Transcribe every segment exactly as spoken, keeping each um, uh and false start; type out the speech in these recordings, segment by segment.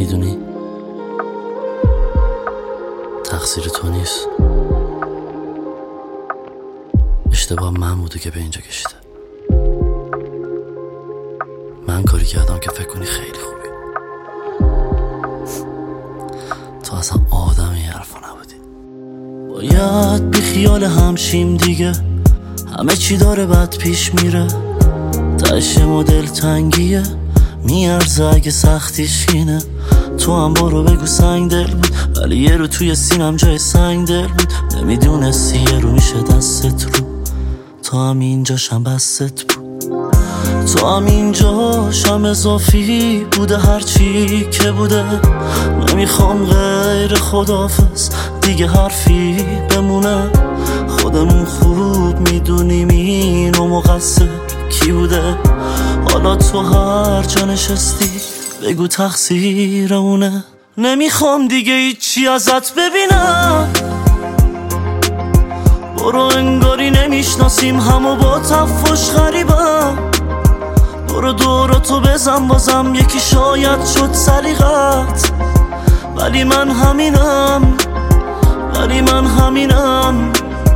میدونی تقصیر تو نیست، اشتباه من بوده که به اینجا کشیده. من کاری کردم که فکر کنی خیلی خوبی، تو اصلا آدم این حرفا نبودی. باید بی خیال همشیم دیگه، همه چی داره بد پیش میره، تهش مدل تنگیه میارزه اگه سختیش اینه. تو هم برو بگو سنگ دل بود، ولی یه رو توی سینم جای سنگ دل بود. نمیدونستی یه رو میشه دستت رو، تو هم اینجاشم بست بود. تو هم اینجاشم اضافی بوده هرچی که بوده. نمیخوام غیر خداحافظ دیگه حرفی بمونه. خودمون خوب میدونیم اینو مقصر کی بوده. حالا تو هر جا نشستی بگو تقصیر اونه. نمیخوام دیگه هیچی ازت ببینم، برو انگاری نمیشناسیم همو با تفش غریبم. برو دوراتو بزن بازم یکی شاید شد سلیقت، ولی من همینم، ولی من همینم.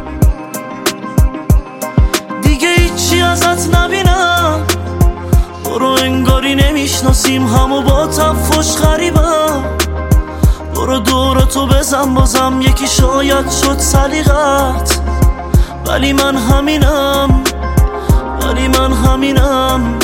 دیگه هیچی ازت نبینم، برو انگاری نمیشناسیم همو با تفش غریبم. برو دوراتو بزن بازم یکی شاید شد سلیقت، ولی من همینم، ولی من همینم.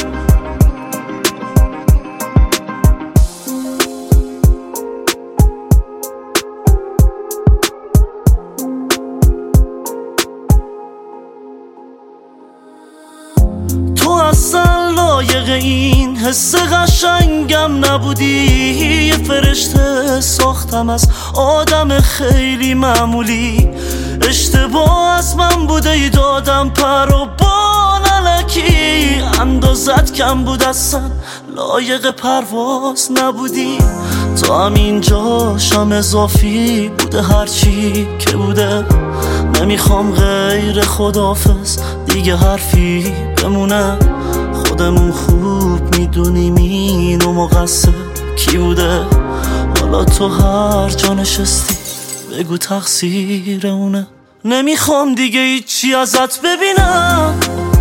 تو اصلا لایق این حس قشنگم نبودی. یه فرشته ساختم از آدم خیلی معمولی. اشتباه از من بوده ای دادم پر و بال الکی. اندازت کم بود اصلا لایق پرواز نبودی. تو هم اینجاشم اضافی بوده هرچی که بوده. نمیخوام غیر خداحافظ دیگه حرفی بمونه. خودمون خوب میدونیم اینو مقصر کی بوده. حالا تو هر جا نشستی بگو تقصیر اونه. نمیخوام دیگه هیچی ازت ببینم،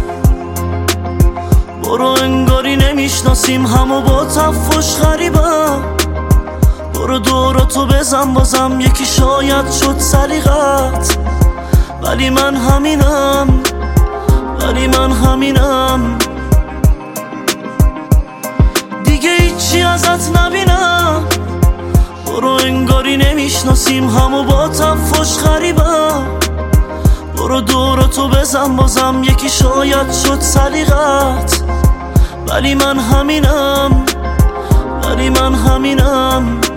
برو انگاری نمیشناسیم همو با تفش غریبم. برو دوراتو بزن بازم یکی شاید شد سلیقت، ولی من همینم، ولی من همینم. دیگه هیچی ازت نبینم، برو انگاری نمیشناسیم همو با تفش غریبم. برو دوراتو بزن بازم یکی شاید شد سلیقت، ولی من همینم، ولی من همینم.